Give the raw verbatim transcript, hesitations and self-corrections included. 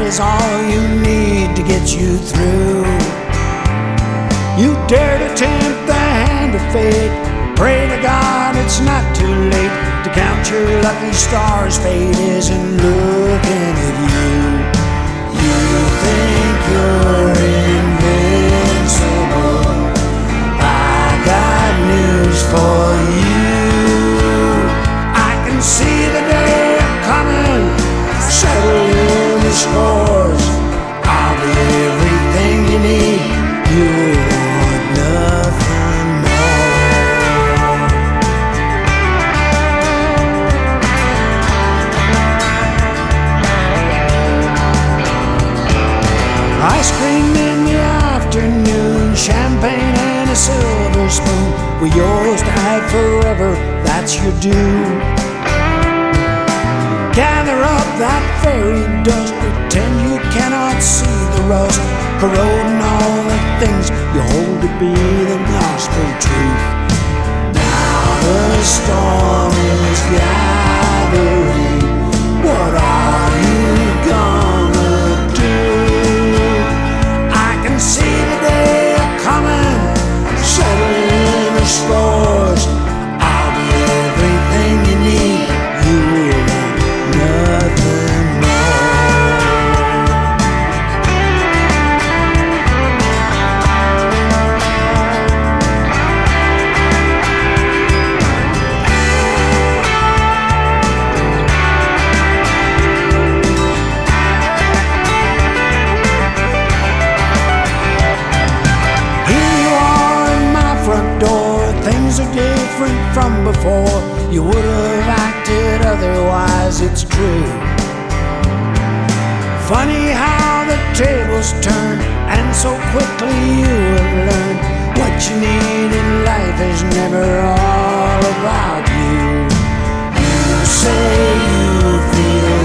is all you need to get you through. You dare to tempt the hand of fate. Pray to God it's not too late to count your lucky stars. Fate isn't looking at you. You think you're invincible. I got news for you. I can see the day coming. Settle in the scores. I'll be everything you need. You want nothing more. Ice cream in the afternoon, champagne and a silver spoon. We're yours to have forever, that's your due. Gather up that fairy dust, pretend you cannot see the rust, corroding all the things you hold to be the gospel truth. Now the storm is gathering. What are you gonna do? I can see the day coming. Settle in the scores. I'll be everything you need. You will want nothing more. Here you are in my front door. Things are different from before. You would have acted otherwise, it's true. Funny how the tables turn, and so quickly you will learn. What you need in life is never all about you. You say you feel